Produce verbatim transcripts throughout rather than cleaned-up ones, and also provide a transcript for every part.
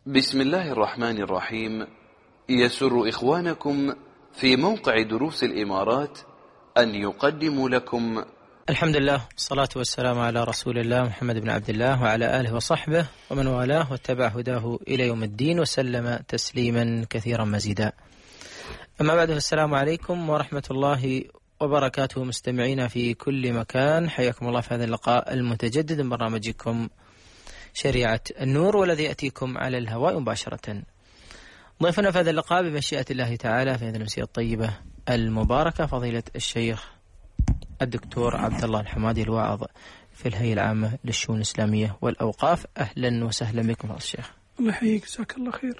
بسم الله الرحمن الرحيم. يسر إخوانكم في موقع دروس الإمارات أن يقدموا لكم الحمد لله والصلاة والسلام على رسول الله محمد بن عبد الله وعلى آله وصحبه ومن والاه واتبع هداه إلى يوم الدين وسلم تسليما كثيرا مزيدا. أما بعد، السلام عليكم ورحمة الله وبركاته مستمعينا في كل مكان، حياكم الله في هذا اللقاء المتجدد من برنامجكم شريعة النور، والذي يأتيكم على الهواء مباشرة. ضيفنا في هذا اللقاء بمشيئة الله تعالى في هذه الأمسية الطيبة المباركة فضيلة الشيخ الدكتور عبد الله الحمادي، الواعظ في الهيئة العامة للشؤون الإسلامية والأوقاف. أهلا وسهلا بكم يا الشيخ. الله يحييك، جزاك الله خير.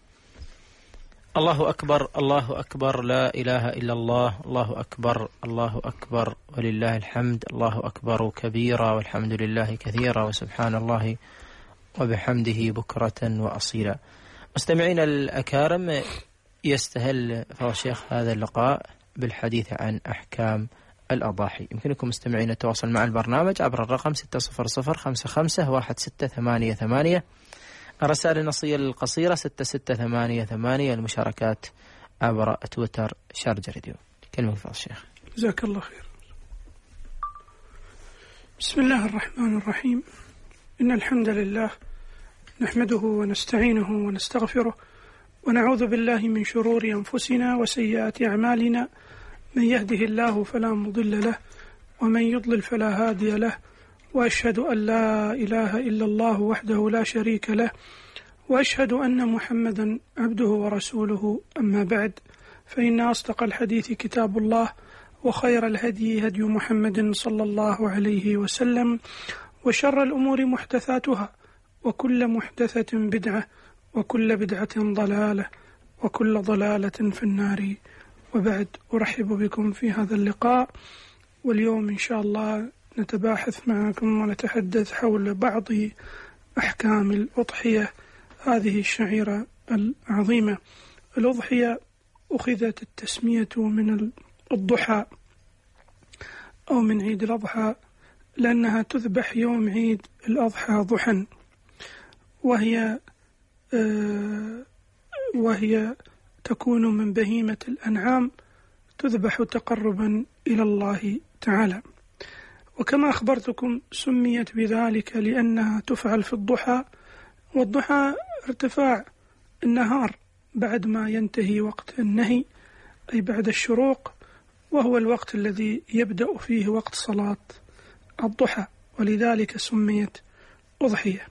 الله أكبر، الله أكبر، لا إله إلا الله، الله أكبر، الله أكبر ولله الحمد، الله أكبر كبيرا والحمد لله كثيرا وسبحان الله وبحمده بكرة وأصيلا. مستمعينا الأكارم، يستهل فضل الشيخ هذا اللقاء بالحديث عن أحكام الأضاحي. يمكنكم مستمعين التواصل مع البرنامج عبر الرقم ستة صفر صفر خمسة خمسة واحد ستة ثمانية ثمانية، الرسائل النصية القصيرة ستة ستة ثمانية ثمانية، المشاركات عبر تويتر شارجة راديو. كلمة فضل الشيخ. جزاك الله خير. بسم الله الرحمن الرحيم. إن الحمد لله نحمده ونستعينه ونستغفره ونعوذ بالله من شرور أنفسنا وسيئات أعمالنا، من يهده الله فلا مضل له ومن يضلل فلا هادي له، وأشهد أن لا إله إلا الله وحده لا شريك له، وأشهد أن محمدا عبده ورسوله. أما بعد، فإن أصدق الحديث كتاب الله، وخير الهدي هدي محمد صلى الله عليه وسلم، وشر الأمور محدثاتها، وكل محدثة بدعة، وكل بدعة ضلالة، وكل ضلالة في النار. وبعد، أرحب بكم في هذا اللقاء، واليوم إن شاء الله نتباحث معكم ونتحدث حول بعض أحكام الأضحية، هذه الشعيرة العظيمة. الأضحية أخذت التسمية من الضحى أو من عيد الأضحى، لأنها تذبح يوم عيد الأضحى ضحى، وهي آه وهي تكون من بهيمة الأنعام، تذبح تقربا إلى الله تعالى. وكما أخبرتكم سميت بذلك لأنها تفعل في الضحى، والضحى ارتفاع النهار بعد ما ينتهي وقت النهي، أي بعد الشروق، وهو الوقت الذي يبدأ فيه وقت صلاة الضحى، ولذلك سميت أضحية.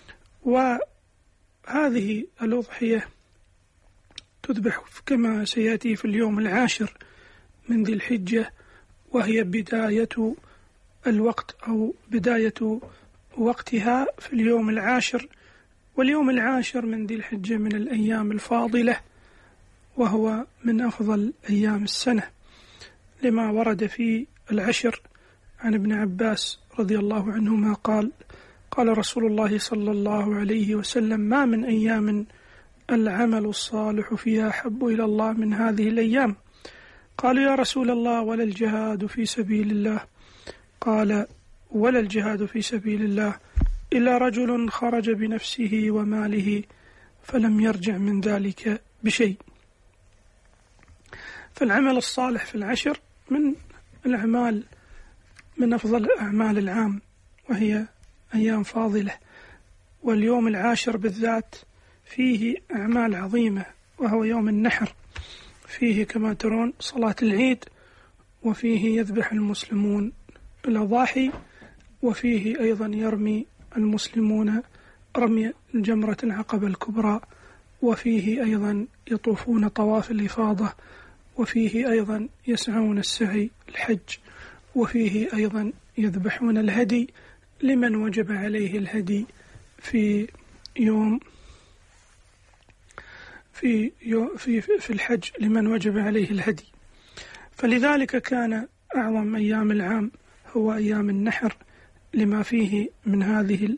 وهذه الأضحية تذبح كما سيأتي في اليوم العاشر من ذي الحجة، وهي بداية الوقت أو بداية وقتها في اليوم العاشر. واليوم العاشر من ذي الحجة من الأيام الفاضلة، وهو من أفضل أيام السنة، لما ورد في العشر عن ابن عباس رضي الله عنهما قال: قال رسول الله صلى الله عليه وسلم: ما من أيام العمل الصالح فيها أحب إلى الله من هذه الأيام. قالوا: يا رسول الله، ولا الجهاد في سبيل الله؟ قال: ولا الجهاد في سبيل الله إلا رجل خرج بنفسه وماله فلم يرجع من ذلك بشيء. فالعمل الصالح في العشر من الأعمال، من أفضل أعمال العام، وهي أيام فاضلة. واليوم العاشر بالذات فيه أعمال عظيمة، وهو يوم النحر، فيه كما ترون صلاة العيد، وفيه يذبح المسلمون الأضاحي، وفيه أيضا يرمي المسلمون رمي الجمرة العقبة الكبرى، وفيه أيضا يطوفون طواف الإفاضة، وفيه أيضا يسعون السعي الحج، وفيه أيضا يذبحون الهدي لمن وجب عليه الهدي في يوم في يوم في في الحج، لمن وجب عليه الهدي. فلذلك كان أعظم أيام العام هو أيام النحر، لما فيه من هذه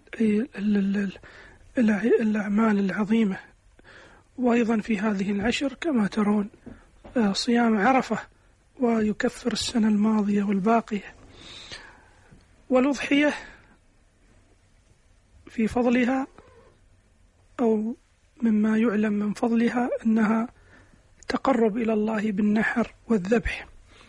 الأعمال العظيمة. وأيضا في هذه العشر كما ترون صيام عرفة، ويكفر السنة الماضية والباقية. والأضحية في فضلها أو مما يعلم من فضلها أنها تقرب إلى الله بالنحر والذبح،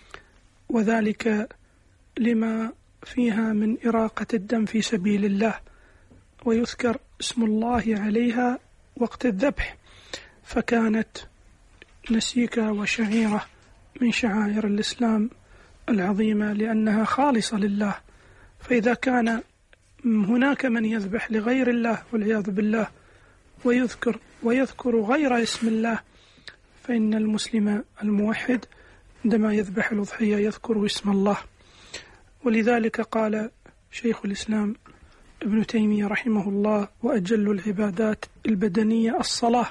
وذلك لما فيها من إراقة الدم في سبيل الله، ويذكر اسم الله عليها وقت الذبح، فكانت نسيكة وشعيرة من شعائر الإسلام العظيمة لأنها خالصة لله. فإذا كان هناك من يذبح لغير الله والعياذ بالله ويذكر ويذكر غير اسم الله، فإن المسلم الموحد عندما يذبح الأضحية يذكر اسم الله. ولذلك قال شيخ الإسلام ابن تيمية رحمه الله: وأجل العبادات البدنية الصلاة،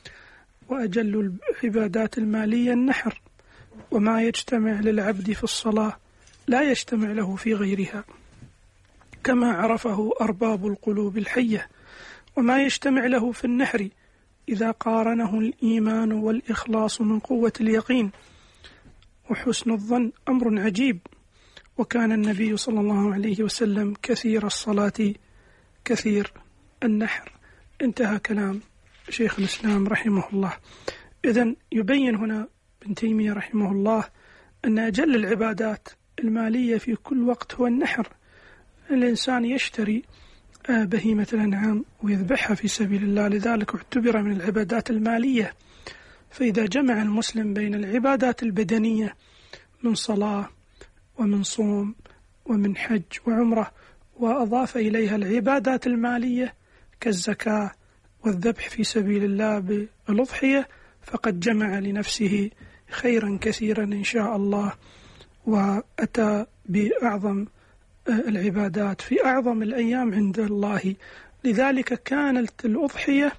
وأجل العبادات المالية النحر، وما يجتمع للعبد في الصلاة لا يجتمع له في غيرها، كما عرفه أرباب القلوب الحية، وما يجتمع له في النحر إذا قارنه الإيمان والإخلاص من قوة اليقين وحسن الظن أمر عجيب. وكان النبي صلى الله عليه وسلم كثير الصلاة كثير النحر. انتهى كلام شيخ الإسلام رحمه الله. إذن يبين هنا ابن تيمية رحمه الله أن أجل العبادات المالية في كل وقت هو النحر. الإنسان يشتري بهيمة الأنعام ويذبحها في سبيل الله، لذلك اعتبر من العبادات المالية. فإذا جمع المسلم بين العبادات البدنية من صلاة ومن صوم ومن حج وعمرة، وأضاف إليها العبادات المالية كالزكاة والذبح في سبيل الله بالأضحية، فقد جمع لنفسه خيرا كثيرا إن شاء الله، وأتى بأعظم العبادات في أعظم الأيام عند الله. لذلك كانت الأضحية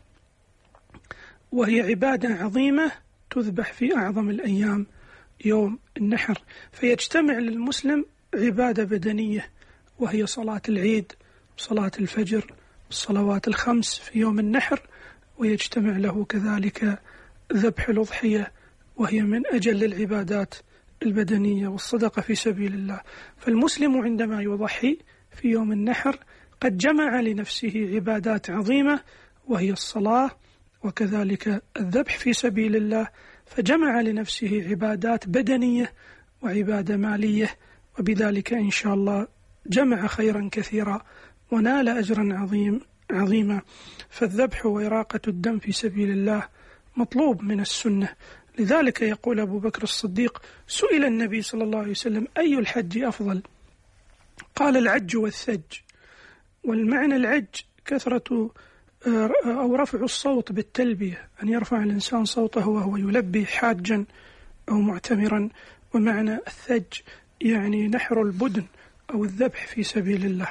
وهي عبادة عظيمة تذبح في أعظم الأيام يوم النحر، فيجتمع للمسلم عبادة بدنية وهي صلاة العيد وصلاة الفجر والصلوات الخمس في يوم النحر، ويجتمع له كذلك ذبح الأضحية وهي من أجل العبادات البدنية والصدقة في سبيل الله. فالمسلم عندما يضحي في يوم النحر قد جمع لنفسه عبادات عظيمة وهي الصلاة وكذلك الذبح في سبيل الله، فجمع لنفسه عبادات بدنية وعبادة مالية، وبذلك إن شاء الله جمع خيرا كثيرا ونال أجرا عظيم عظيما. فالذبح وإراقة الدم في سبيل الله مطلوب من السنة. لذلك يقول أبو بكر الصديق: سئل النبي صلى الله عليه وسلم: أي الحج أفضل؟ قال: العج والثج. والمعنى العج كثرة أو رفع الصوت بالتلبية، أن يرفع الإنسان صوته وهو يلبي حاجا أو معتمرا. ومعنى الثج يعني نحر البدن أو الذبح في سبيل الله.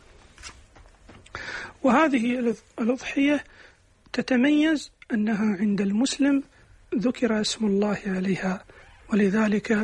وهذه الأضحية تتميز أنها عند المسلم ذكر اسم الله عليها، ولذلك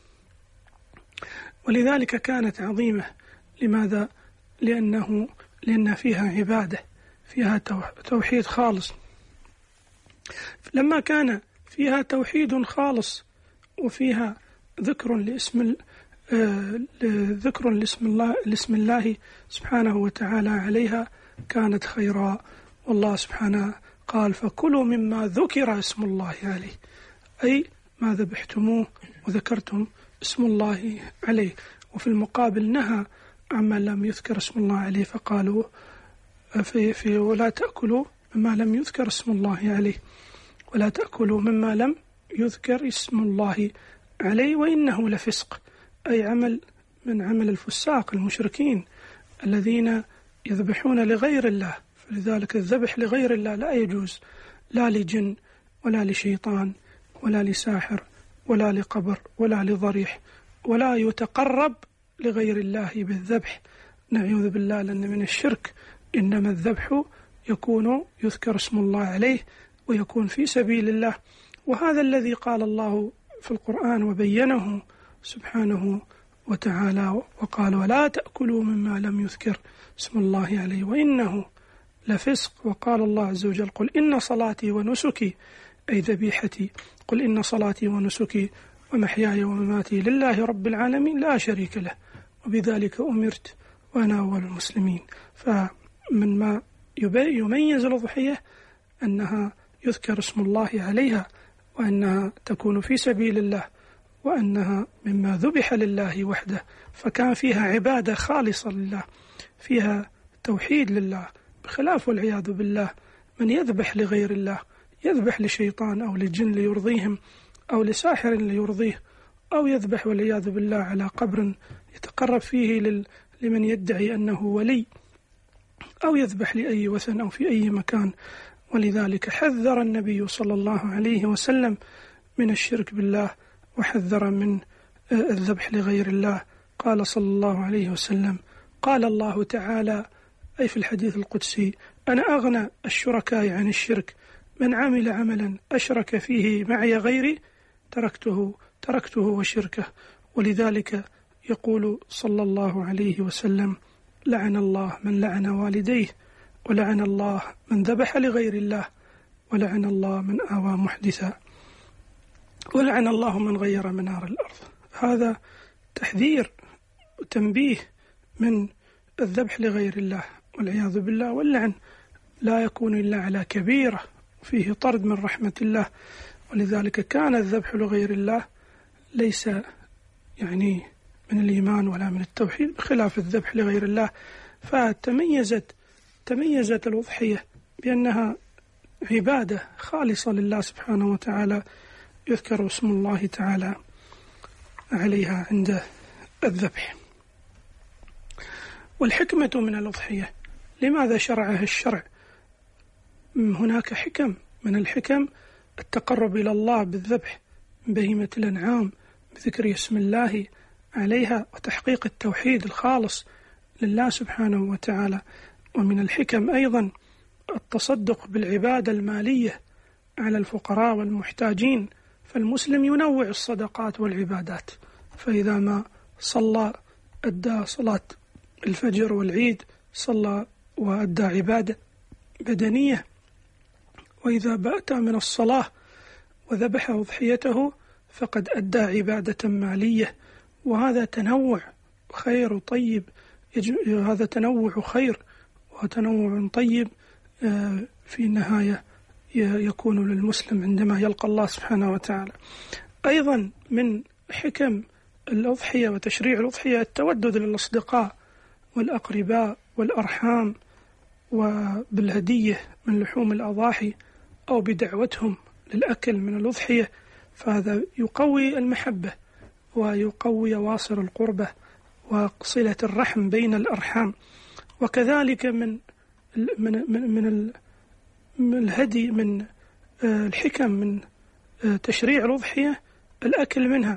ولذلك كانت عظيمة. لماذا؟ لأنه لأن فيها عبادة، فيها توحيد خالص. لما كان فيها توحيد خالص وفيها ذكر لاسم ذكر لاسم الله لاسم الله سبحانه وتعالى عليها كانت خيرا. والله سبحانه قال: فكلوا مما ذكر اسم الله عليه، أي ما ذبحتموه وذكرتم اسم الله عليه. وفي المقابل نهى عما لم يذكر اسم الله عليه، فقالوا في, في ولا تأكلوا مما لم يذكر اسم الله عليه، ولا تأكلوا مما لم يذكر اسم الله عليه وإنه لفسق، أي عمل من عمل الفساق المشركين الذين يذبحون لغير الله. فلذلك الذبح لغير الله لا يجوز، لا لجن ولا لشيطان ولا لساحر ولا لقبر ولا لضريح، ولا يتقرب لغير الله بالذبح، نعوذ بالله، لأن من الشرك. إنما الذبح يكون يذكر اسم الله عليه ويكون في سبيل الله. وهذا الذي قال الله في القرآن وبينه سبحانه وتعالى وقال: ولا تأكلوا مما لم يذكر اسم الله عليه وإنه لفسق. وقال الله عز وجل: قل إن صلاتي ونسكي، أي ذبيحتي، قل إن صلاتي ونسكي ومحياي ومماتي لله رب العالمين لا شريك له وبذلك أمرت وأنا أول المسلمين. فمن ما يميز الأضحية أنها يذكر اسم الله عليها، وأنها تكون في سبيل الله، وأنها مما ذبح لله وحده، فكان فيها عبادة خالصة لله، فيها توحيد لله، بخلاف والعياذ بالله من يذبح لغير الله، يذبح لشيطان أو لجن ليرضيهم أو لساحر ليرضيه، أو يذبح والعياذ بالله على قبر يتقرب فيه لل... لمن يدعي أنه ولي، أو يذبح لأي وثن أو في أي مكان. ولذلك حذر النبي صلى الله عليه وسلم من الشرك بالله، وحذر من الذبح لغير الله. قال صلى الله عليه وسلم: قال الله تعالى، أي في الحديث القدسي: أنا أغنى الشركاء عن الشرك، من عمل عملا أشرك فيه معي غيري تركته تركته وشركه. ولذلك يقول صلى الله عليه وسلم: لعن الله من لعن والديه، ولعن الله من ذبح لغير الله، ولعن الله من آوى محدثا، ولعن الله من غير منار الأرض. هذا تحذير وتنبيه من الذبح لغير الله والعياذ بالله. واللعن لا يكون إلا على كبيرة، فيه طرد من رحمة الله. ولذلك كان الذبح لغير الله ليس يعني من الإيمان ولا من التوحيد، بخلاف الذبح لغير الله. فتميزت تميزت الأضحية بأنها عبادة خالصة لله سبحانه وتعالى، يذكر اسم الله تعالى عليها عند الذبح. والحكمة من الأضحية، لماذا شرعها الشرع؟ هناك حكم، من الحكم التقرب إلى الله بالذبح من بهيمة الأنعام بذكر اسم الله عليها، وتحقيق التوحيد الخالص لله سبحانه وتعالى. ومن الحكم أيضا التصدق بالعبادة المالية على الفقراء والمحتاجين، فالمسلم ينوع الصدقات والعبادات، فإذا ما صلى أدى صلاة الفجر والعيد، صلى وأدى عبادة بدنية، وإذا بأت من الصلاة وذبح أضحيته فقد أدى عبادة مالية. وهذا تنوع خير طيب، هذا تنوع خير وتنوع طيب في النهاية يكون للمسلم عندما يلقى الله سبحانه وتعالى. أيضا من حكم الأضحية وتشريع الأضحية التودد للأصدقاء والأقرباء والأرحام، وبالهدية من لحوم الأضاحي أو بدعوتهم للأكل من الأضحية، فهذا يقوي المحبة ويقوي واصل القربة وصلة الرحم بين الأرحام. وكذلك من من من من الهدي من الحكم من تشريع الأضحية الأكل منها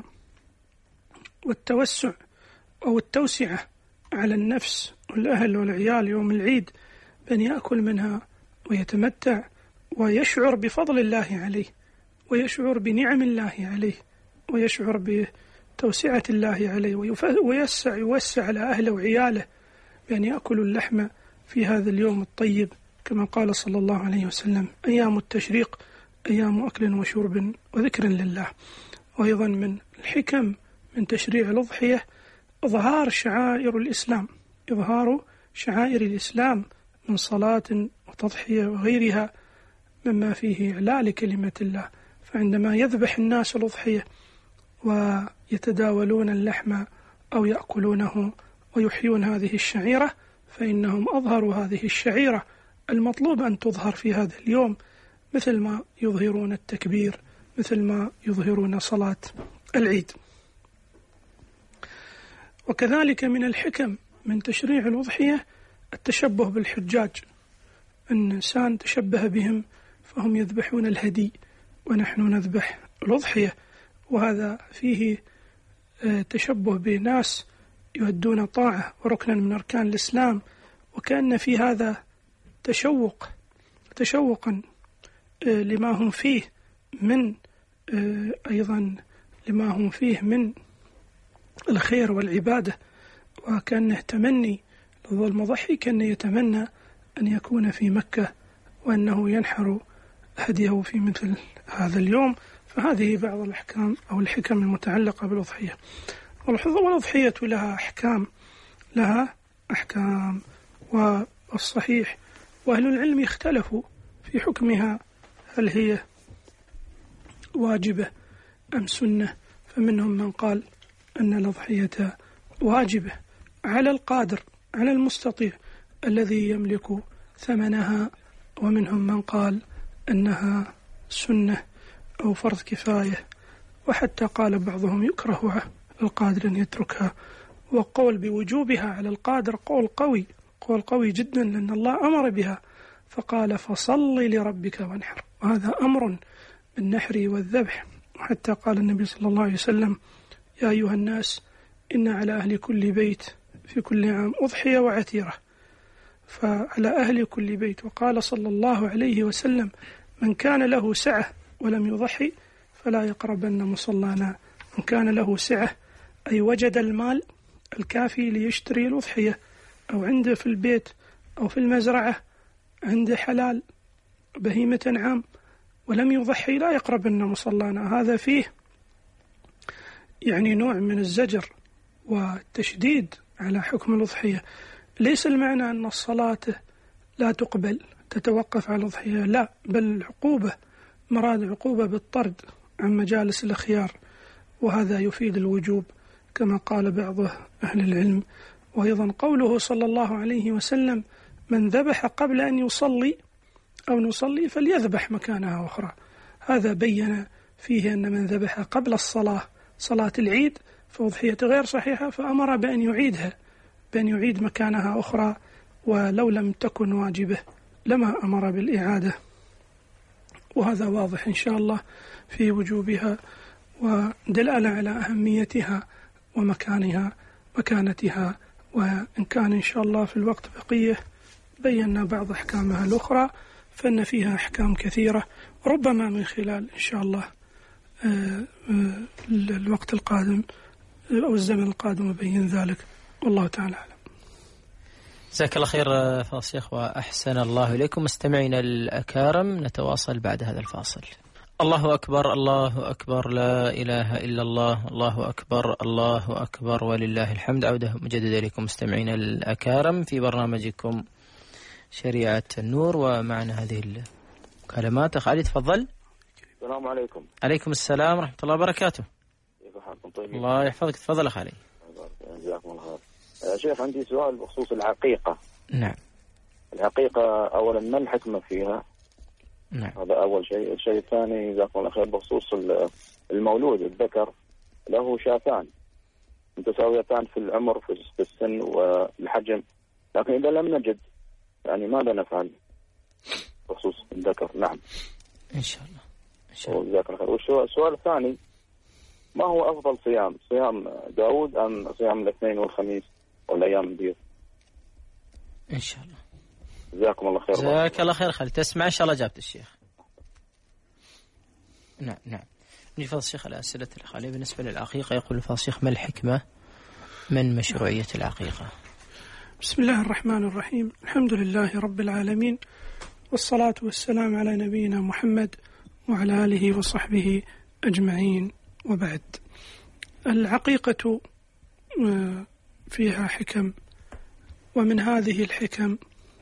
والتوسع أو التوسعة على النفس والأهل والعيال يوم العيد، بأن يأكل منها ويتمتع ويشعر بفضل الله عليه، ويشعر بنعم الله عليه، ويشعر بتوسعة الله عليه، ويوسع يوسع على أهله وعياله بأن يأكلوا اللحم في هذا اليوم الطيب، كما قال صلى الله عليه وسلم: أيام التشريق أيام أكل وشرب وذكر لله. وأيضا من الحكم من تشريع الأضحية إظهار شعائر الإسلام، إظهار شعائر الإسلام من صلاة وتضحية وغيرها مما فيه إعلاء كلمة الله. فعندما يذبح الناس الأضحية ويتداولون اللحم أو يأكلونه ويحيون هذه الشعيرة، فإنهم أظهروا هذه الشعيرة المطلوب أن تظهر في هذا اليوم، مثل ما يظهرون التكبير، مثل ما يظهرون صلاة العيد. وكذلك من الحكم من تشريع الأضحية التشبه بالحجاج، أن الإنسان تشبه بهم فهم يذبحون الهدي ونحن نذبح الأضحية، وهذا فيه تشبه بناس يؤدون طاعة وركنا من أركان الإسلام، وكأن في هذا تشوق تشوقا لما هم فيه من أيضا لما هم فيه من الخير والعبادة، وكأنه تمني المضحي كأنه يتمنى أن يكون في مكة وأنه ينحر هديه في مثل هذا اليوم. فهذه بعض الأحكام أو الحكم المتعلقة بالأضحية. والأضحية لها أحكام لها أحكام والصحيح، وأهل العلم اختلفوا في في حكمها هل هي واجبة أم سنة، فمنهم من قال أن الأضحية واجبة على القادر على المستطيع الذي يملك ثمنها، ومنهم من قال أنها سنة أو فرض كفاية، وحتى قال بعضهم يكره على القادر أن يتركها. وقول بوجوبها على القادر قول قوي قول قوي جدا، لأن الله أمر بها فقال فصل لربك وانحر، وهذا أمر بالنحر والذبح. وحتى قال النبي صلى الله عليه وسلم يا أيها الناس إن على أهل كل بيت في كل عام أضحية وعتيرة، فعلى أهل كل بيت. وقال صلى الله عليه وسلم من كان له سعة ولم يضحي فلا يقربن مصلانا. من كان له سعة أي وجد المال الكافي ليشتري الأضحية، أو عنده في البيت أو في المزرعة عنده حلال بهيمة عام ولم يضحي لا يقربن مصلانا. هذا فيه يعني نوع من الزجر والتشديد على حكم الأضحية. ليس المعنى أن الصلاة لا تقبل تتوقف على الأضحية، لا، بل العقوبة مراد عقوبة بالطرد عن مجالس الأخيار، وهذا يفيد الوجوب كما قال بعض أهل العلم. وأيضا قوله صلى الله عليه وسلم من ذبح قبل أن يصلي أو نصلي فليذبح مكانها أخرى، هذا بين فيه أن من ذبح قبل الصلاة صلاة العيد فأضحية غير صحيحة، فأمر بأن يعيدها بأن يعيد مكانها أخرى، ولو لم تكن واجبة لما أمر بالإعادة. وهذا واضح إن شاء الله في وجوبها ودلالة على أهميتها ومكانها مكانتها. وإن كان إن شاء الله في الوقت بقية بينا بعض أحكامها الأخرى، فإن فيها أحكام كثيرة، ربما من خلال إن شاء الله الوقت القادم أو الزمن القادم يبين ذلك، والله تعالى أعلم. جزاك الله خير فضيلة الشيخ وأحسن الله إليكم. مستمعينا الأكارم، نتواصل بعد هذا الفاصل. الله أكبر الله أكبر لا إله إلا الله الله أكبر الله أكبر ولله الحمد. عودة مجددة إليكم مستمعينا الأكارم في برنامجكم شريعة النور، ومعنا هذه الكلمات. أخ علي تفضل. السلام عليكم. عليكم السلام ورحمة الله وبركاته. كيف حالكم؟ طيب. الله يحفظك. تفضل أخ علي. جزاكم الله خير. يا شيخ عندي سؤال بخصوص العقيقة. نعم. العقيقة أولا ما الحكمة فيها؟ نعم. هذا أول شيء. الشيء الثاني جزاكم الله خير بخصوص المولود الذكر له شاتان متساويتان في العمر في السن والحجم، لكن إذا لم نجد يعني ماذا نفعل بخصوص الذكر؟ نعم إن شاء الله إن شاء الله. جزاك الله خير. والسؤال الثاني ما هو أفضل صيام، صيام داود أم صيام الاثنين والخميس والأيام البيض؟ إن شاء الله. جزاكم الله خير. جزاك الله خير خالد. تسمع إن شاء الله جابت الشيخ. نعم نعم. نفضل الشيخ على أسئلة الأخوة. بالنسبة للعقيقة يقول فضل الشيخ ما الحكمة من مشروعية العقيقة؟ بسم الله الرحمن الرحيم، الحمد لله رب العالمين، والصلاة والسلام على نبينا محمد وعلى آله وصحبه أجمعين، وبعد. العقيقة فيها حكم، ومن هذه الحكم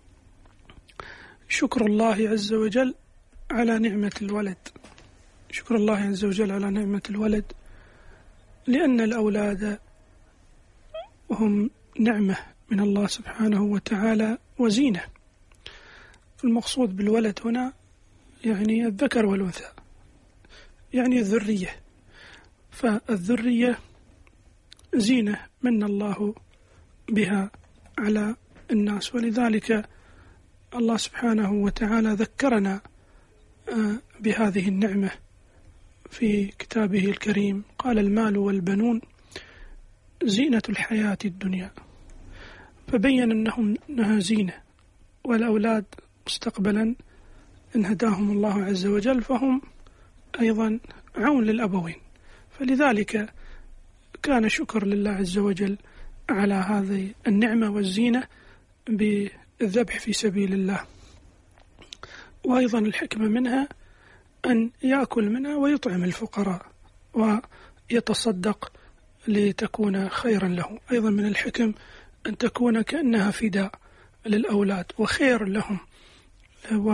شكر الله عز وجل على نعمة الولد، شكر الله عز وجل على نعمة الولد، لأن الأولاد هم نعمة من الله سبحانه وتعالى وزينة. المقصود بالولد هنا يعني الذكر والأنثى، يعني الذرية، فالذرية زينة من الله بها على الناس، ولذلك الله سبحانه وتعالى ذكرنا بهذه النعمة في كتابه الكريم، قال المال والبنون زينة الحياة الدنيا، فبين أنهم أنها زينة، والأولاد مستقبلا إن هداهم الله عز وجل فهم أيضا عون للأبوين، فلذلك كان شكر لله عز وجل على هذه النعمة والزينة بالذبح في سبيل الله. وأيضا الحكمة منها أن يأكل منها ويطعم الفقراء ويتصدق لتكون خيرا له. أيضا من الحكم أن تكون كأنها فداء للأولاد وخير لهم،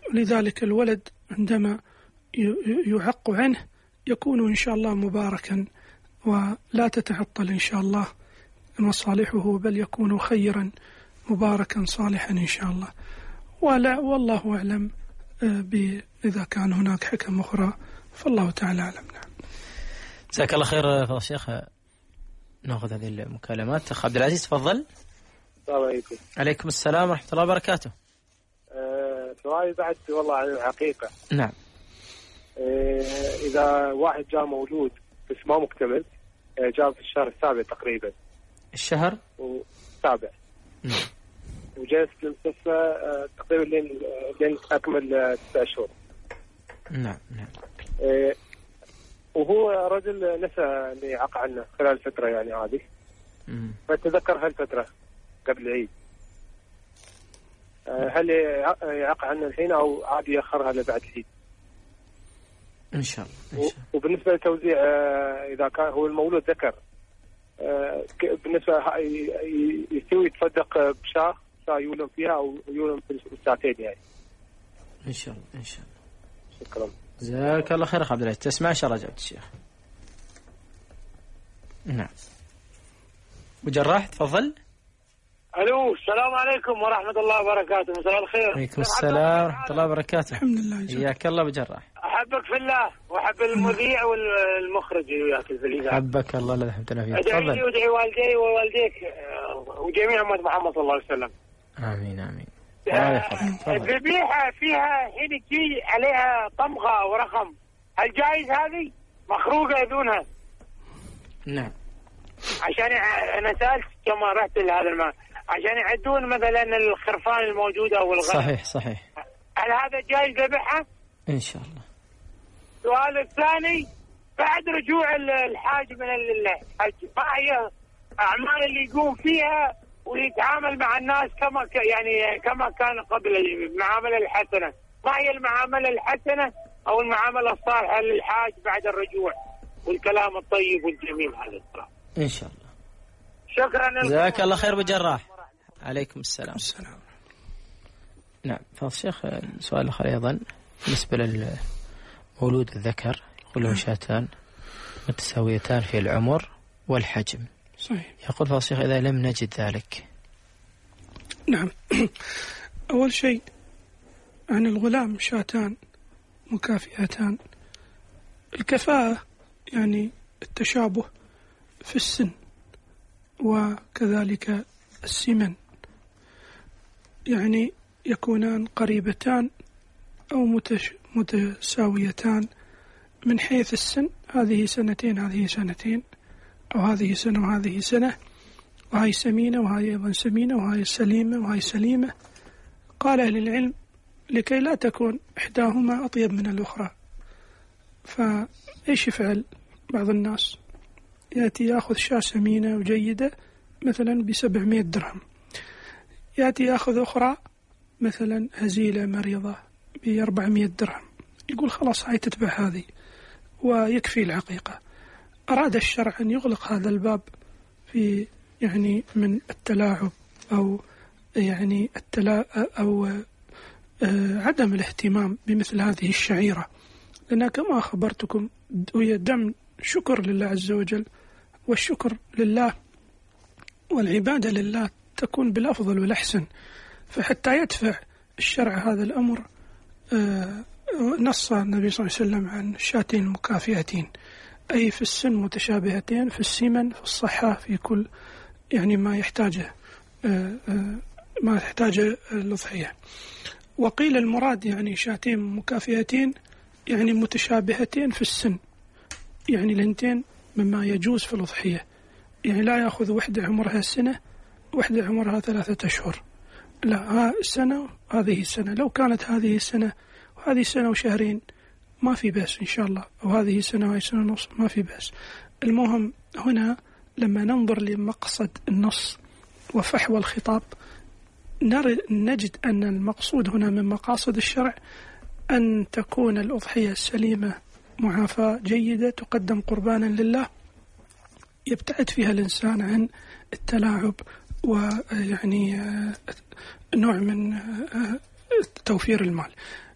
ولذلك الولد عندما يعق عنه يكون إن شاء الله مباركا، ولا تتعطل إن شاء الله مصالحه، بل يكون خيرا مباركا صالحا إن شاء الله. ولا والله أعلم إذا كان هناك حكم أخرى فالله تعالى أعلم. نعم. جزاك الله خير فضل الشيخ. نأخذ هذه المكالمات. أخ عبد العزيز تفضل. السلام عليكم. عليكم السلام ورحمة الله وبركاته. أه سؤالي بعد والله عن الحقيقة. نعم. أه إذا واحد جاء مولود بس ما مكتمل، أه جاء في الشهر السابع تقريبا. الشهر السابع. نعم. وجلس في المستشفى أه تقريبا لين لين أكمل أه تسع شهور. نعم نعم. أه وهو رجل نسى أن يعق عنه خلال الفترة يعني هذه. فتذكر هالفترة قبل العيد. هل يعق عنه الحين أو عادي يأخرها لبعد العيد؟ إن شاء الله. وبالنسبة للتوزيع إذا كان هو المولود ذكر، بالنسبة يستوي يتصدق بشاة شاة يولم فيها أو يولم في الساعتين يعني. إن شاء الله إن شاء الله. شكرا. جزاك الله خير عبد العزيز. تسمع إن شاء الله جابت الشيخ. نعم. وجراح تفضل. الو السلام عليكم ورحمه الله وبركاته. مساء الخير. وعليكم السلام ورحمه الله وبركاته. الحمد لله. حياك الله بجراح. احبك في الله واحب المذيع والمخرج وياك في الاذاعه. حبك الله لا يحبنا فيك. تفضل. ادعي وادعي والدي ووالديك وجميع امه محمد صلى الله عليه وسلم. امين امين. الذبيحه فيها حين تجي عليها طمغه ورقم، هل جايز هذه مخروقه دونها؟ نعم. عشان انا سالت كما رحت لهذا الماء عشان يعدون مثلا الخرفان الموجوده والغنم. صحيح صحيح. هل هذا جايز ذبحها؟ ان شاء الله. السؤال الثاني، بعد رجوع الحاج من الحج ما هي اعمال اللي يقوم فيها ويتعامل مع الناس كما يعني كما كان قبل المعامله الحسنه؟ ما هي المعامله الحسنه او المعامله الصالحه للحاج بعد الرجوع والكلام الطيب والجميل هذا الصراحه؟ ان شاء الله. شكرا. جزاك الله خير بجراح. عليكم السلام. السلام. نعم فضل الشيخ. السؤال الآخر أيضا بالنسبة للمولود الذكر يقول له شاتان متساويتان في العمر والحجم. صحيح. يقول فضل الشيخ إذا لم نجد ذلك. نعم. أول شيء عن الغلام شاتان مكافئتان. الكفاءة يعني التشابه في السن وكذلك السمن، يعني يكونان قريبتان أو متش متساويتان من حيث السن، هذه سنتين هذه سنتين، أو هذه سنة وهذه سنة، وهي سمينة وهي أيضا سمينة، وهي سليمة وهي سليمة. قال أهل العلم لكي لا تكون إحداهما أطيب من الأخرى. فإيش يفعل بعض الناس؟ يأتي يأخذ شاة سمينة وجيدة مثلا بسبعمائة درهم، يأتي يأخذ أخرى مثلا هزيلة مريضة بأربعمائة درهم، يقول خلاص هاي تتبع هذه ويكفي العقيقة. أراد الشرع أن يغلق هذا الباب في يعني من التلاعب أو يعني التلا أو عدم الاهتمام بمثل هذه الشعيرة، لأن كما خبرتكم هي دم شكر لله عز وجل، والشكر لله والعبادة لله تكون بالأفضل والأحسن. فحتى يدفع الشرع هذا الأمر نص النبي صلى الله عليه وسلم عن شاتين مكافئتين، أي في السن متشابهتين، في السمن، في الصحة، في كل يعني ما يحتاجه ما يحتاجه الأضحية. وقيل المراد يعني شاتين مكافئتين يعني متشابهتين في السن، يعني لنتين مما يجوز في الأضحية، يعني لا يأخذ وحدة عمرها سنة وحدة عمرها ثلاثة أشهر، لا ها سنة هذه السنة. لو كانت هذه السنة وهذه سنة وشهرين ما في بأس إن شاء الله، أو هذه سنة وهذه سنة ونص ما في بأس. المهم هنا لما ننظر لمقصد النص وفحوى الخطاب نجد أن المقصود هنا من مقاصد الشرع أن تكون الأضحية السليمة معافاة جيدة تقدم قربانا لله يبتعد فيها الإنسان عن التلاعب ويعني نوع من توفير المال.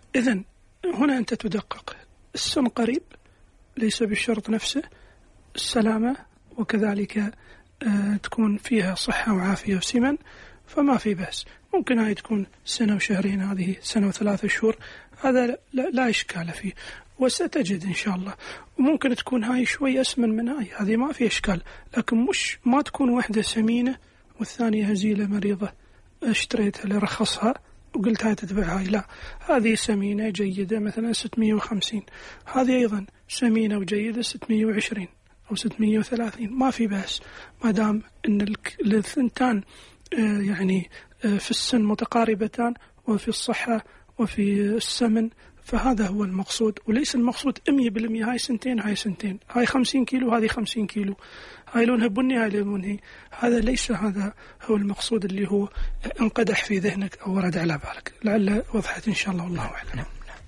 إذن هنا أنت تدقق، السن قريب ليس بالشرط نفسه السلامة، وكذلك آه تكون فيها صحة وعافية وسمن، فما في بأس. ممكن هاي تكون سنة وشهرين، هذه سنة وثلاثة شهور، هذا لا, لا إشكال فيه، وستجد إن شاء الله. وممكن تكون هاي شوي أسمن من هاي، هذه ما في إشكال، لكن مش ما تكون واحدة سمينة والثانية هزيلة مريضة اشتريتها لرخصها وقلت هاي تتبع هاي، لا، هذه سمينة جيدة مثلا ستمية وخمسين، هذه أيضا سمينة وجيدة ستمية وعشرين أو ستمية وثلاثين، ما في بأس ما دام أن الثنتان يعني في السن متقاربتان وفي الصحة وفي السمن، فهذا هو المقصود. وليس المقصود مية بالمية هاي سنتين هاي سنتين، هاي خمسين كيلو هذه خمسين كيلو، هاي لونها بني هاي لونها، هذا ليس هذا هو المقصود اللي هو انقدح في ذهنك أو ورد على بالك. لعل وضحت إن شاء الله، والله أعلم.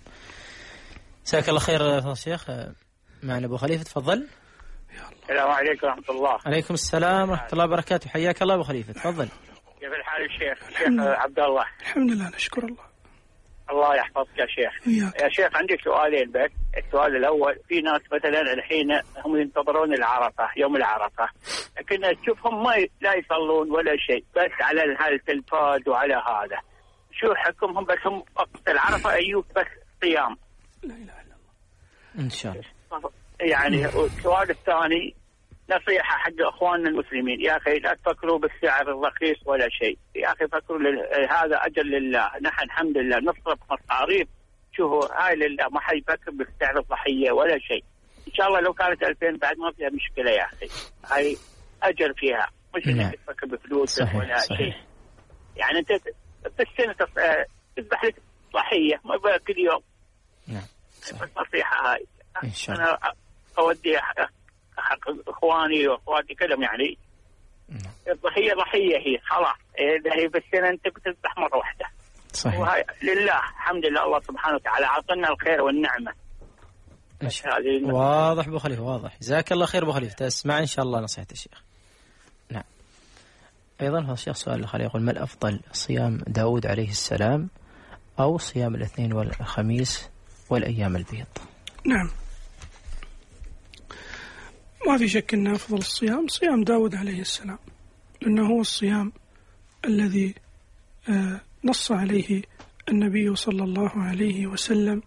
جزاك الله خير يا شيخ. معنا أبو خليفة، تفضل. السلام عليكم ورحمة الله. عليكم السلام ورحمة الله وبركاته، حياك الله أبو خليفة، تفضل. كيف الحال الشيخ؟ الشيخ عبد الله. الحمد لله، نشكر الله. الله يحفظك يا شيخ. يا شيخ عندي سؤالين بس. السؤال الأول، في ناس مثلا الحين هم ينتظرون العرفة، يوم العرفة، لكن تشوفهم ما لا يصلون ولا شيء، بس على التلفاز وعلى هذا، شو حكمهم؟ بس هم وقت العرفة أيوب بس صيام. لا إله إلا الله. إن شاء الله. يعني السؤال الثاني، نصيحة حق أخواننا المسلمين، يا أخي لا تفكروا بالسعر الرخيص ولا شيء، يا أخي فكروا هذا أجل لله، نحن الحمد لله نصرف مصاريف، شوفوا هاي لله، ما حد يفكر بالسعر الضحية ولا شيء. إن شاء الله لو كانت ألفين بعد ما فيها مشكلة يا أخي، هاي أجل فيها، مش إنك تفكر بفلوسك ولا صحيح. شيء. يعني أنت في السنة تذبح لك ضحية ما بقى كل يوم. نعم. بس نصيحة هاي. إن شاء الله. أنا أودي حق إخواني وأخواتي كلهم يعني نعم. الضحية ضحية هي خلاص، إذا هي بالسنة أنت بتذبح مرة واحدة. صحيح. وهاي لله الحمد لله، الله سبحانه وتعالى عطنا الخير والنعمة. إن شاء الله. واضح أبو خليفة، واضح. جزاك الله خير أبو خليفة، تسمع إن شاء الله نصيحة الشيخ. نعم. أيضا هذا الشيخ سؤال الآخر يقول: ما الأفضل، صيام داود عليه السلام أو صيام الاثنين والخميس والأيام البيض؟ نعم، ما في شك أن أفضل الصيام صيام داود عليه السلام، لأنه هو الصيام الذي نص عليه النبي صلى الله عليه وسلم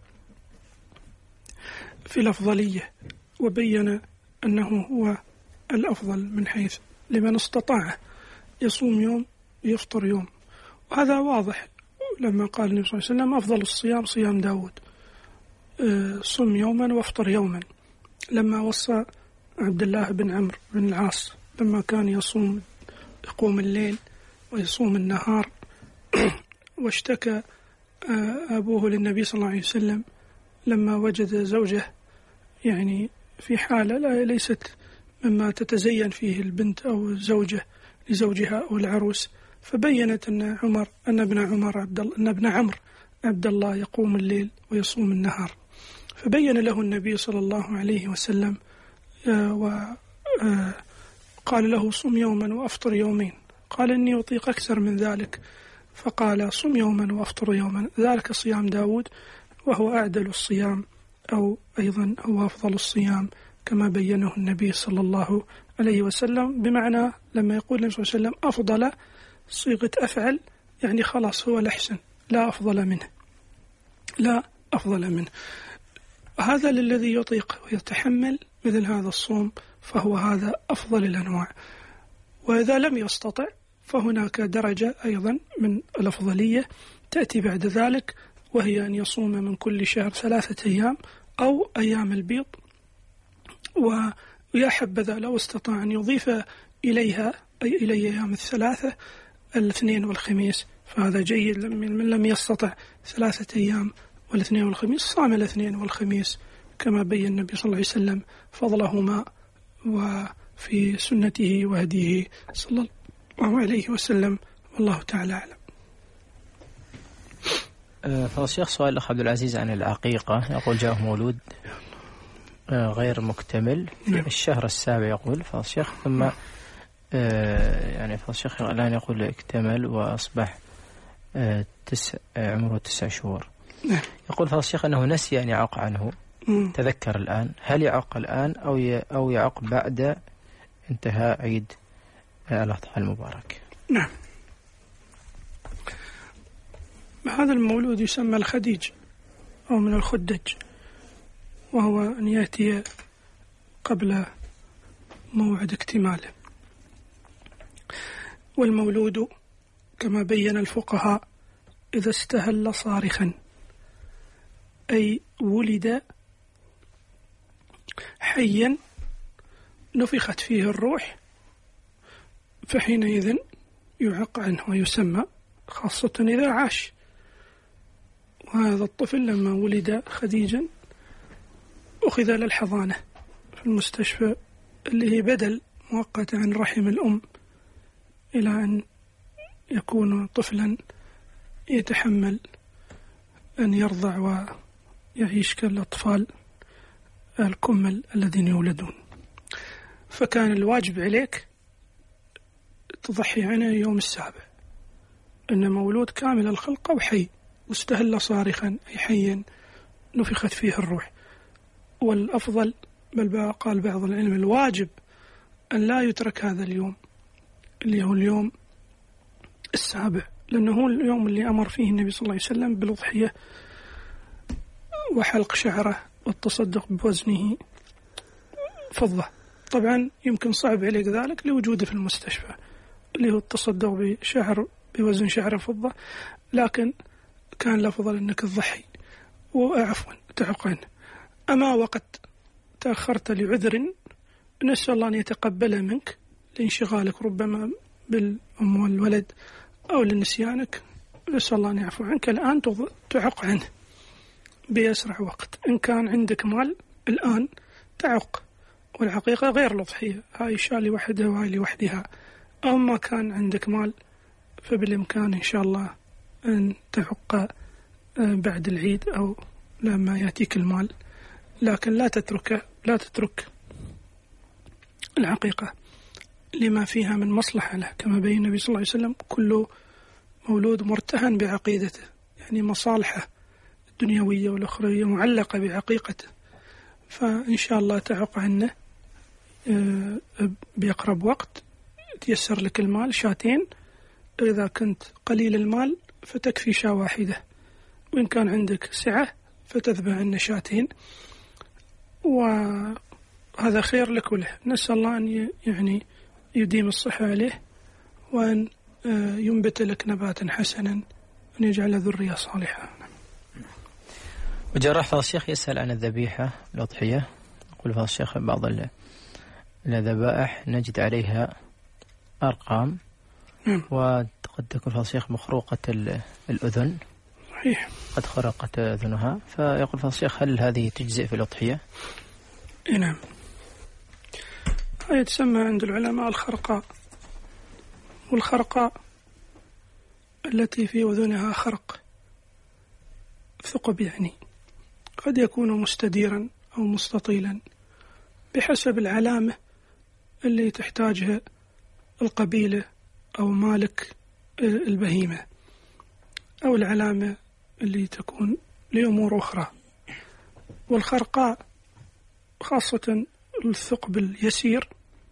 في الأفضلية، وبين أنه هو الأفضل من حيث لمن استطاع يصوم يوم يفطر يوم، وهذا واضح لما قال النبي صلى الله عليه وسلم: أفضل الصيام صيام داود، صم يوما وافطر يوما. لما وصى عبد الله بن عمرو بن العاص لما كان يصوم يقوم الليل ويصوم النهار، واشتكى أبوه للنبي صلى الله عليه وسلم لما وجد زوجه يعني في حالة لا ليست مما تتزين فيه البنت أو الزوجة لزوجها أو العروس، فبينت أن عمر أن ابن عمر عبد الله أن ابن عمرو عبد الله يقوم الليل ويصوم النهار، فبين له النبي صلى الله عليه وسلم وقال له: صم يوما وأفطر يومين. قال: إني أطيق أكثر من ذلك. فقال: صم يوما وأفطر يوما، ذلك صيام داود، وهو أعدل الصيام، أو أيضا هو أفضل الصيام كما بينه النبي صلى الله عليه وسلم. بمعنى لما يقول النبي صلى الله عليه وسلم أفضل، صيغة أفعل، يعني خلاص هو الأحسن، لا أفضل منه، لا أفضل منه. هذا للذي يطيق ويتحمل مثل هذا الصوم، فهو هذا أفضل الأنواع. وإذا لم يستطع فهناك درجة أيضا من الأفضلية تأتي بعد ذلك، وهي أن يصوم من كل شهر ثلاثة أيام أو أيام البيض، ويا حبذا لو استطاع أن يضيف إليها أي إلى أيام الثلاثة الاثنين والخميس، فهذا جيد. من لم يستطع ثلاثة أيام والاثنين والخميس صام الاثنين والخميس، كما بين النبي صلى الله عليه وسلم فضلهما وفي سنته وهديه صلى الله عليه وسلم، والله تعالى أعلم. فضل الشيخ سؤال الأخ عبد العزيز عن العقيقة، يقول: جاء مولود غير مكتمل في الشهر السابع، يقول فضل الشيخ، ثم يعني فضل الشيخ الآن يقول اكتمل وأصبح تسع عمره تسع شهور، يقول فضل الشيخ أنه نسي أن يعق عنه، م. تذكر الآن، هل يعق الآن أو أو يعق بعد انتهاء عيد الأضحى المبارك؟ نعم. هذا المولود يسمى الخديج أو من الخدج، وهو أن يأتي قبل موعد اكتماله. والمولود كما بين الفقهاء إذا استهل صارخا، أي ولد حيا نفخت فيه الروح، فحينئذ يعق عنه ويسمى، خاصة إذا عاش. وهذا الطفل لما ولد خديجا أخذ للحضانة في المستشفى اللي هي بدل مؤقت عن رحم الأم إلى أن يكون طفلا يتحمل أن يرضع ويعيش كالأطفال الكمل الذين يولدون. فكان الواجب عليك تضحي عنه يوم السابع، أن مولود كامل الخلق وحي واستهل صارخا، أي حيا نفخت فيه الروح. والأفضل بل قال بعض العلم الواجب أن لا يترك هذا اليوم اللي هو اليوم السابع، لأنه هو اليوم اللي أمر فيه النبي صلى الله عليه وسلم بالأضحية وحلق شعره والتصدق بوزنه فضة. طبعا يمكن صعب عليك ذلك لوجوده في المستشفى اللي هو التصدق بشعر بوزن شعر فضة، لكن كان الأفضل أنك تضحي وعفوا تعق عنه. أما وقت تأخرت لعذر نسأل الله أن يتقبله منك لانشغالك ربما بالأم والولد أو لنسيانك، نسأل الله أن يعفو عنك، الآن تعق عنه بأسرع وقت. إن كان عندك مال الآن تعق، والحقيقة غير الأضحية، هاي شاء لوحدها وهاي لوحدها. أو ما كان عندك مال فبالإمكان إن شاء الله أن تعق بعد العيد أو لما يأتيك المال، لكن لا تتركه لا تترك الحقيقة لما فيها من مصلحة له، كما بين النبي صلى الله عليه وسلم كل مولود مرتهن بعقيدته، يعني مصالحه الدنيوية والأخروية معلقة بعقيقته. فإن شاء الله تعق عنه بأقرب وقت، تيسر لك المال شاتين، إذا كنت قليل المال فتكفي شاة واحدة، وإن كان عندك سعة فتذبح عنه شاتين، وهذا خير لك وله. نسأل الله أن يعني يديم الصحة عليه، وأن ينبت لك نباتا حسنا، وأن يجعل ذرية صالحة. وجرح فضل الشيخ يسأل عن الذبيحة الأضحية، يقول فضل الشيخ بعض الذبائح نجد عليها أرقام، وقد تكون فضل الشيخ مخروقة الأذن، صحيح، قد خرقت أذنها، فيقول فضل الشيخ هل هذه تجزئ في الأضحية؟ نعم، هي تسمى عند العلماء الخرقاء، والخرقاء التي في أذنها خرق ثقب، يعني قد يكون مستديرا أو مستطيلا بحسب العلامة اللي تحتاجها القبيلة أو مالك البهيمة، أو العلامة اللي تكون لأمور أخرى. والخرقاء خاصة الثقب اليسير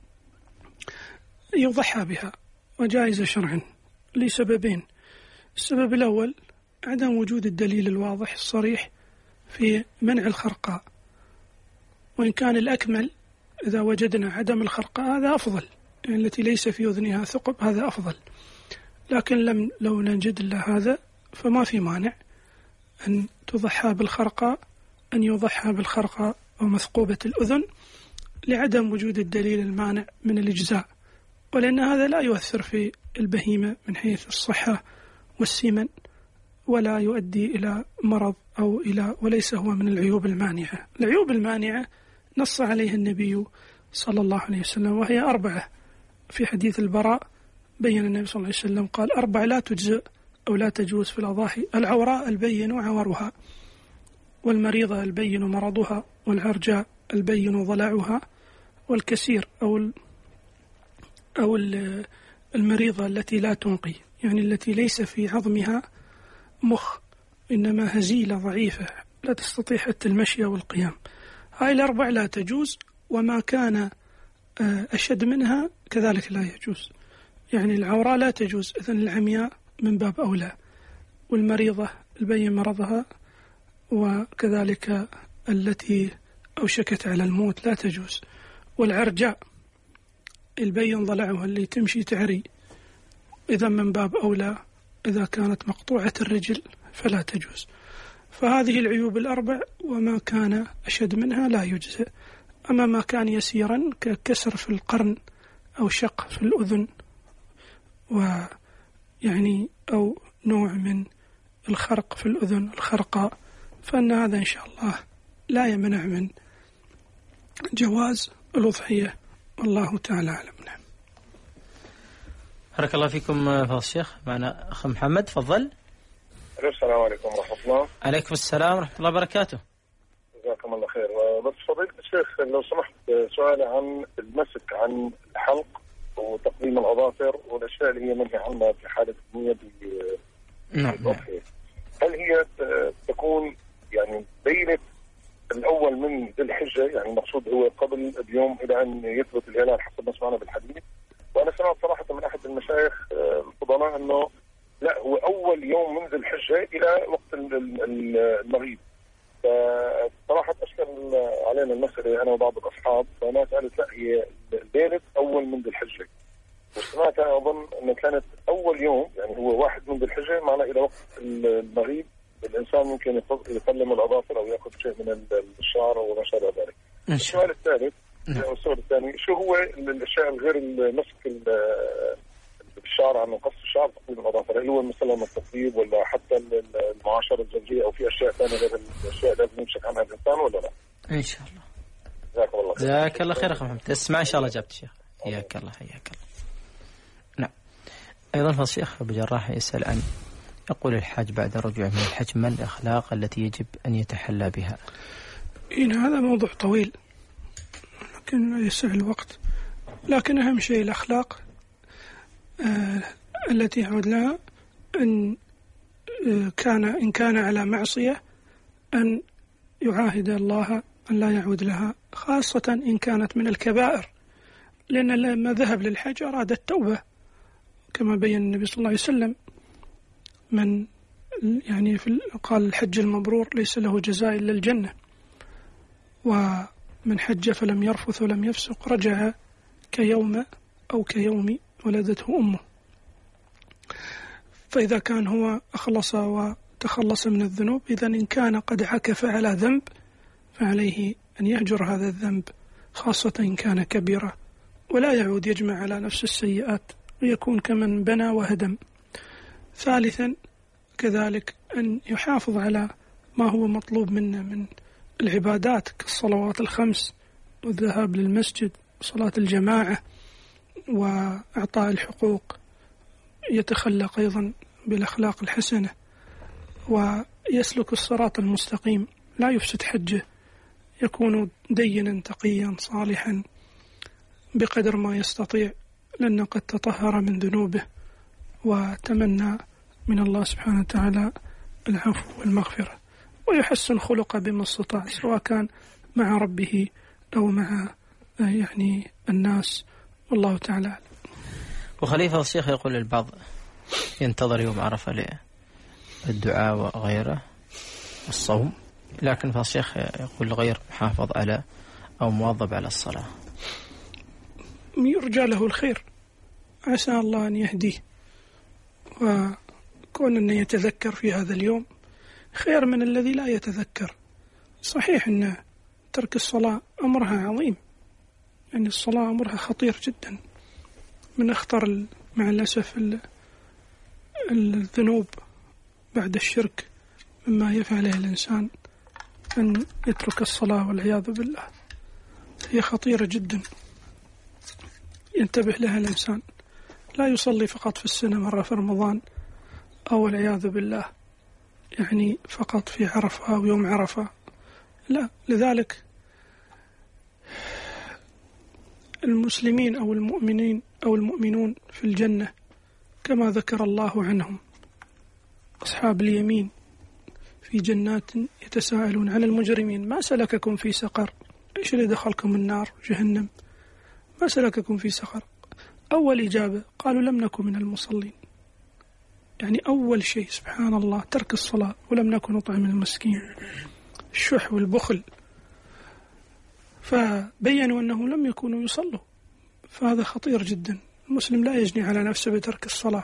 يضحى بها وجائزة شرعا لسببين. السبب الأول عدم وجود الدليل الواضح الصريح في منع الخرقاء، وإن كان الأكمل إذا وجدنا عدم الخرقاء هذا أفضل، يعني التي ليس في أذنها ثقب هذا أفضل، لكن لم لو نجد إلا هذا فما في مانع أن تضحى بالخرقاء، أن يضحى بالخرقاء ومثقوبة الأذن لعدم وجود الدليل المانع من الإجزاء، ولأن هذا لا يؤثر في البهيمة من حيث الصحة والسمن، ولا يؤدي إلى مرض أو إلى وليس هو من العيوب المانعة. العيوب المانعة نص عليها النبي صلى الله عليه وسلم، وهي أربعة. في حديث البراء بين النبي صلى الله عليه وسلم قال أربع لا تجزئ أو لا تجوز في الأضاحي: العوراء البين عورها، والمريضة البين مرضها، والعرجاء البين ضلعها، والكسير أو أو المريضة التي لا تنقي، يعني التي ليس في عظمها مخ إنما هزيلة ضعيفة لا تستطيع حتى المشي والقيام. هاي الأربع لا تجوز، وما كان أشد منها كذلك لا يجوز. يعني العوراء لا تجوز، إذن العمياء من باب أولى، والمريضة البين مرضها، وكذلك التي أوشكت على الموت لا تجوز، والعرجاء البين ضلعها اللي تمشي تعري إذا من باب أولى، إذا كانت مقطوعة الرجل فلا تجوز. فهذه العيوب الأربع وما كان أشد منها لا يجزئ. أما ما كان يسيرا ككسر في القرن أو شق في الأذن ويعني أو نوع من الخرق في الأذن الخرقاء، فإن هذا إن شاء الله لا يمنع من جواز الأضحية، والله تعالى أعلم. نعم. بارك الله فيكم فضل الشيخ. معنا أخ محمد، تفضل. السلام عليكم ورحمة الله. عليكم السلام ورحمة الله وبركاته. جزاكم الله خير. بس فضيلة الشيخ لو سمحت سؤال عن المسك عن الحلق وتقديم الأظافر والأشياء اللي هي منهي عنها في حالة النية بالأضحية. هل هي تكون يعني بينة الأول من ذي الحجة، يعني المقصود هو قبل اليوم إلى أن يثبت الهلال حسب ما سمعنا بالحديث؟ وأنا سمعت صراحة من أحد المشايخ الفضلاء أنه لا، هو أول يوم من ذي الحجة إلى وقت المغيب. فصراحة أشكل علينا المسألة أنا وبعض الأصحاب، فناس قالت لا هي ليلة أول من ذي الحجة، وسمعت أظن أن كانت أول يوم يعني هو واحد من ذي الحجة معنا إلى وقت المغيب الإنسان ممكن يقلم الأظافر أو يأخذ شيء من الشعر وما شابه ذلك. السؤال الثالث أو السؤال الثاني، شو هو الأشياء الغير المسك الشعر عن قص الشعر تقليم الأظافر، اللي هو مثلا التطيب ولا حتى المعاشرة الزوجية، أو في أشياء ثانية غير الأشياء لازم يمسك عنها الإنسان ولا لا؟ إن شاء الله. جزاك الله خير. جزاك الله خير أخي محمد. تسمع إن شاء الله جابت الشيخ. حياك الله حياك الله. نعم. أيضا فضل الشيخ أبو جراح يسأل عن يقول الحاج بعد رجوع من الحج ما الأخلاق التي يجب أن يتحلى بها؟ إن هذا موضوع طويل لكن لا يسع الوقت، لكن أهم شيء الأخلاق آه التي يعود لها أن آه كان إن كان على معصية أن يعاهد الله أن لا يعود لها، خاصة إن كانت من الكبائر، لأن لما ذهب للحج أراد التوبة كما بين النبي صلى الله عليه وسلم، من يعني في قال الحج المبرور ليس له جزاء إلا الجنة، ومن حج فلم يرفث ولم يفسق رجع كيوم أو كيوم ولدته أمه. فإذا كان هو أخلص وتخلص من الذنوب، إذا إن كان قد عكف على ذنب فعليه أن يهجر هذا الذنب، خاصة إن كان كبيرا، ولا يعود يجمع على نفس السيئات ويكون كمن بنى وهدم. ثالثا كذلك أن يحافظ على ما هو مطلوب منا من العبادات كالصلوات الخمس والذهاب للمسجد وصلاة الجماعة وإعطاء الحقوق، يتخلق أيضا بالأخلاق الحسنة ويسلك الصراط المستقيم، لا يفسد حجه، يكون دينا تقيا صالحا بقدر ما يستطيع، لأنه قد تطهر من ذنوبه وتمنى من الله سبحانه وتعالى العفو والمغفرة، ويحسن خلقه بما استطاع، سواء كان مع ربه أو مع يعني الناس، والله تعالى. وخليفة الشيخ يقول البعض ينتظر يوم عرفة للدعاء وغيره الصوم، لكن فالشيخ يقول غير محافظ على أو مواظب على الصلاة. يرجى له الخير، عسى الله أن يهديه، وكون أن يتذكر في هذا اليوم خير من الذي لا يتذكر. صحيح أن ترك الصلاة أمرها عظيم، يعني الصلاة أمرها خطير جدا، من أخطر مع الأسف الذنوب بعد الشرك مما يفعله الإنسان أن يترك الصلاة والعياذ بالله، هي خطيرة جدا ينتبه لها الإنسان. لا يصلي فقط في السنة مرة في رمضان أو العياذ بالله يعني فقط في عرفة أو يوم عرفة، لا. لذلك المسلمين أو المؤمنين أو المؤمنون في الجنة كما ذكر الله عنهم أصحاب اليمين في جنات يتساءلون عن المجرمين ما سلككم في سقر، إيش اللي دخلكم النار جهنم، ما سلككم في سقر؟ أول إجابة قالوا لم نكن من المصلين. يعني أول شيء سبحان الله ترك الصلاة، ولم نكن نطعم المسكين، الشح والبخل، فبينوا أنهم لم يكونوا يصلوا. فهذا خطير جدا، المسلم لا يجني على نفسه بترك الصلاة،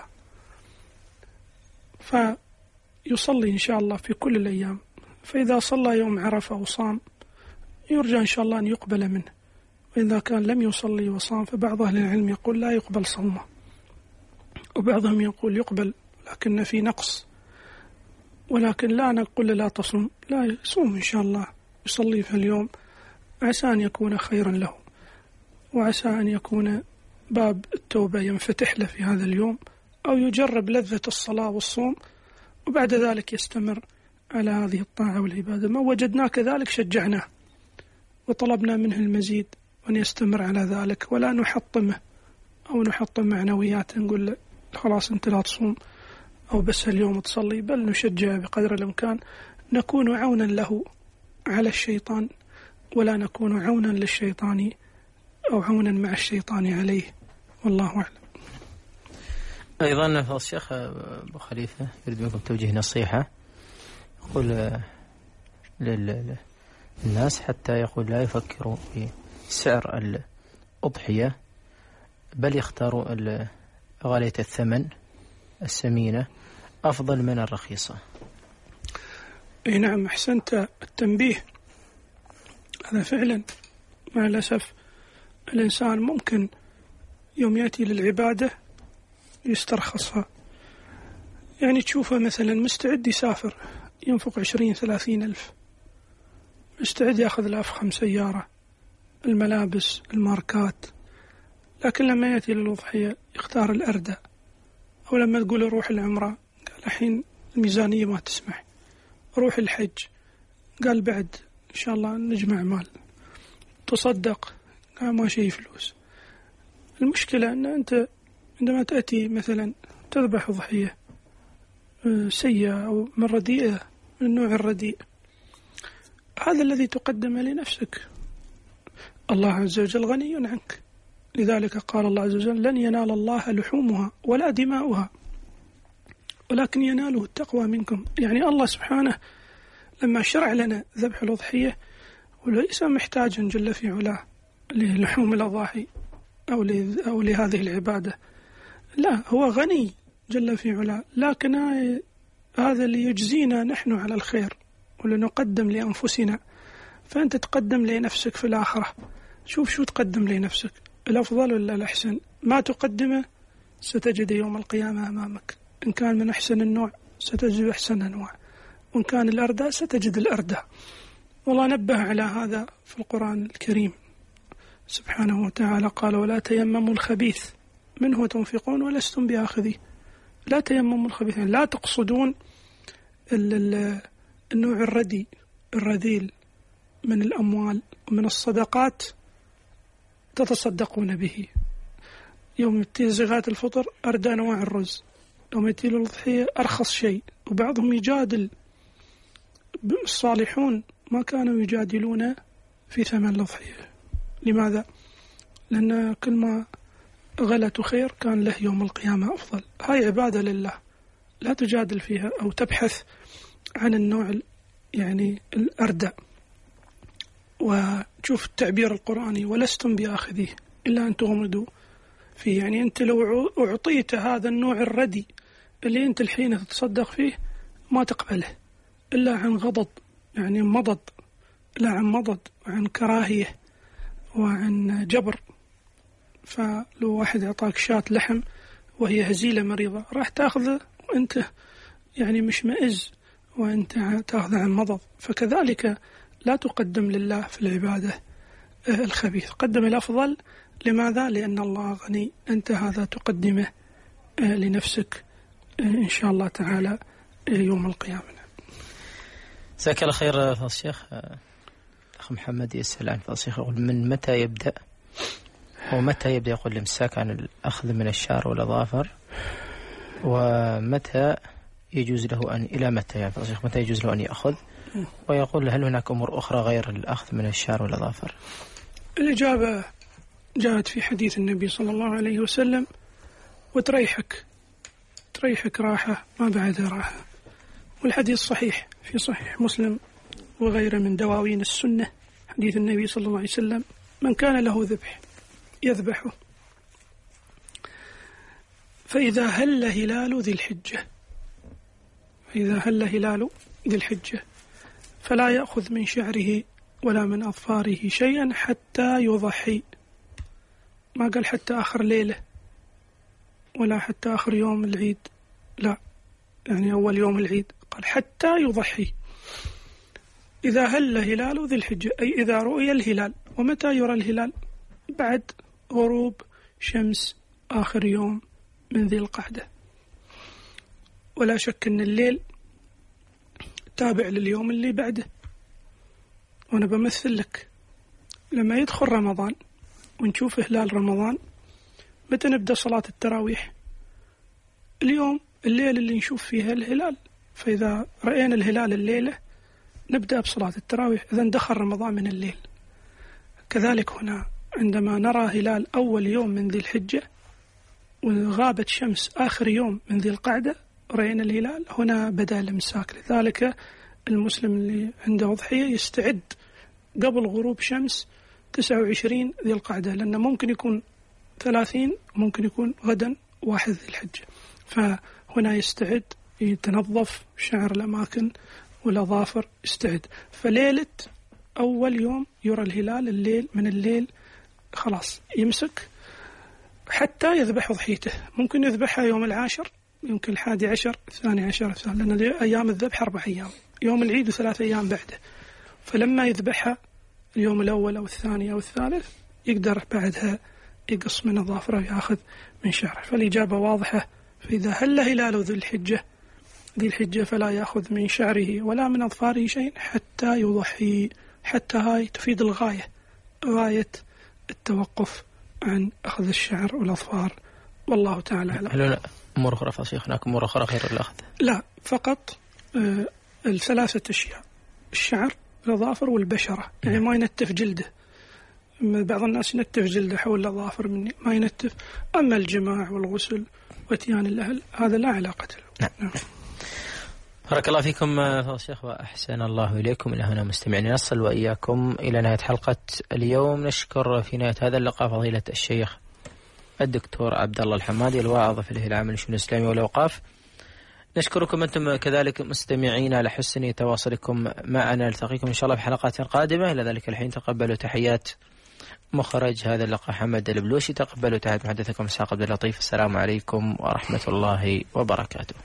فيصلي إن شاء الله في كل الأيام. فإذا صلى يوم عرفة وصام يرجى إن شاء الله أن يقبل منه، وإذا كان لم يصلي وصام فبعض أهل العلم يقول لا يقبل صومه، وبعضهم يقول يقبل لكن في نقص. ولكن لا نقول لا تصوم، لا يصوم إن شاء الله، يصلي في اليوم، عسى أن يكون خيرا له، وعسى أن يكون باب التوبة ينفتح له في هذا اليوم، أو يجرب لذة الصلاة والصوم وبعد ذلك يستمر على هذه الطاعة والعبادة. ما وجدناه كذلك شجعناه وطلبنا منه المزيد وأن يستمر على ذلك، ولا نحطمه أو نحطم معنويات نقول له خلاص أنت لا تصوم أو بس اليوم تصلي، بل نشجع بقدر الإمكان، نكون عونا له على الشيطان ولا نكون عونا للشيطان أو عونا مع الشيطان عليه، والله أعلم. أيضا فضل الشيخ أبو خليفة يريد منكم توجيه نصيحة، يقول للناس حتى يقول لا يفكروا في سعر الأضحية بل يختاروا غالية الثمن السمينة أفضل من الرخيصة. أي نعم، أحسنت التنبيه. هذا فعلا مع الأسف الإنسان ممكن يوم يأتي للعبادة يسترخصها، يعني تشوفه مثلا مستعد يسافر ينفق عشرين ثلاثين ألف، مستعد يأخذ له أفخم سيارة، الملابس، الماركات، لكن لما يأتي للأضحية يختار الأردى. أو لما تقول روح العمرة قال الحين الميزانية ما تسمح، روح الحج قال بعد إن شاء الله نجمع مال، تصدق قال ما شيء فلوس. المشكلة أن أنت عندما تأتي مثلا تذبح أضحية سيئة أو من رديئة من النوع الرديء، هذا الذي تقدم لنفسك، الله عز وجل غني عنك، لذلك قال الله عز وجل لن ينال الله لحومها ولا دماؤها ولكن يناله التقوى منكم. يعني الله سبحانه لما شرع لنا ذبح الأضحية وليس محتاجا جل في علاه للحوم الأضاحي أو, أو لهذه العبادة، لا، هو غني جل في علاه، لكن هذا ليجزينا نحن على الخير ولنقدم لأنفسنا. فأنت تقدم لنفسك في الآخرة، شوف شو تقدم لنفسك، الأفضل ولا الأحسن. ما تقدمه ستجد يوم القيامة أمامك، إن كان من أحسن النوع ستجد أحسن أنواع، وإن كان الأردى ستجد الأردى. والله نبه على هذا في القرآن الكريم سبحانه وتعالى، قال ولا تيمموا الخبيث منه تنفقون ولستم بآخذيه. لا تيمموا الخبيث، لا تقصدون النوع الردي الرذيل من الأموال ومن الصدقات تتصدقون به. يوم يأتي زكاة الفطر أردى أنواع الرز، يوم يأتي الأضحية أرخص شيء. وبعضهم يجادل، الصالحون ما كانوا يجادلون في ثمن الأضحية. لماذا؟ لأن كل ما غلت خير كان له يوم القيامة أفضل. هاي عبادة لله، لا تجادل فيها أو تبحث عن النوع يعني الأردى. وشوف التعبير القرآني ولستم بآخذيه إلا أن تغمضوا فيه، يعني أنت لو أعطيت هذا النوع الردي اللي أنت الحين تتصدق فيه ما تقبله إلا عن غضب، يعني مضض، لا عن مضض وعن كراهية وعن جبر. فلو واحد أعطاك شاة لحم وهي هزيلة مريضة راح تأخذه وأنت يعني مش مئز، وأنت تأخذه عن مضض. فكذلك لا تقدم لله في العبادة الخبيث، قدم الأفضل. لماذا؟ لأن الله غني، أنت هذا تقدمه لنفسك إن شاء الله تعالى يوم القيامة. جزاك الله خير فضل الشيخ. أخ محمد يسأل عن فضل الشيخ، يقول من متى يبدأ ومتى يبدأ يقول الإمساك عن الأخذ من الشعر والأظافر، ومتى يجوز له أن إلى متى يعني متى يجوز له أن يأخذ؟ ويقول هل هناك أمور أخرى غير الأخذ من الشعر والأظافر؟ الإجابة جاءت في حديث النبي صلى الله عليه وسلم: وتريحك تريحك راحة ما بعدها راحة. والحديث صحيح في صحيح مسلم وغيره من دواوين السنة، حديث النبي صلى الله عليه وسلم: من كان له ذبح يذبحه، فإذا هل هلال ذي الحجة فإذا هل هلال ذي الحجة فلا يأخذ من شعره ولا من أظفاره شيئا حتى يضحي. ما قال حتى آخر ليلة ولا حتى آخر يوم العيد، لا، يعني أول يوم العيد قال حتى يضحي. إذا هل هلال ذي الحجة أي إذا رؤي الهلال. ومتى يرى الهلال؟ بعد غروب شمس آخر يوم من ذي القعدة. ولا شك أن الليل تابع لليوم اللي بعده. وأنا بمثل لك لما يدخل رمضان ونشوف هلال رمضان، متى نبدأ صلاة التراويح؟ اليوم الليل اللي نشوف فيها الهلال، فإذا رأينا الهلال الليلة نبدأ بصلاة التراويح، إذن دخل رمضان من الليل. كذلك هنا عندما نرى هلال أول يوم من ذي الحجة وغابت شمس آخر يوم من ذي القعدة رأينا الهلال، هنا بدأ الإمساك. لذلك المسلم اللي عنده أضحية يستعد قبل غروب شمس تسعة وعشرين ذي القعدة، لأنه ممكن يكون ثلاثين، ممكن يكون غدا واحد ذي الحجة، فهنا يستعد يتنظف شعر الأماكن والأظافر، يستعد. فليلة أول يوم يرى الهلال الليل من الليل خلاص يمسك حتى يذبح أضحيته. ممكن يذبحها يوم العاشر، يمكن الحادي عشر، الثاني عشر، الثاني، لأن أيام الذبح أربع أيام، يوم العيد وثلاث أيام بعده. فلما يذبحها اليوم الأول أو الثاني أو الثالث يقدر بعدها يقص من أظافره ويأخذ من شعره. فالإجابة واضحة: فإذا هل هلال ذي الحجة ذي الحجة فلا يأخذ من شعره ولا من أظفاره شيء حتى يضحي. حتى هاي تفيد الغاية، غاية التوقف عن أخذ الشعر والأظفار، والله تعالى أعلم. هل أمور أخرى فصيح هناك أمور أخرى غير الأخذ؟ لا، فقط آه الثلاثة أشياء: الشعر، الأظافر، والبشرة. يعني ما ينتف جلده. بعض الناس ينتف جلده حول الأظافر، مني ما ينتف. أما الجماع والغسل واتيان الأهل هذا لا علاقة له. نعم. بارك الله فيكم فضيلة الشيخ وأحسن الله إليكم. إلى هنا مستمعين نصل وإياكم إلى نهاية حلقة اليوم. نشكر في نهاية هذا اللقاء فضيلة الشيخ الدكتور عبد الله الحمادي الواعظ في الهيئة العامة للشؤون الإسلامية والأوقاف. نشكركم أنتم كذلك مستمعين على حسن تواصلكم معنا. نلتقيكم إن شاء الله في حلقات قادمة. إلى ذلك الحين تقبلوا تحيات مخرج هذا اللقاء حمد البلوشي. تقبلوا تحيات محدثكم إسحاق عبد اللطيف. السلام عليكم ورحمة الله وبركاته.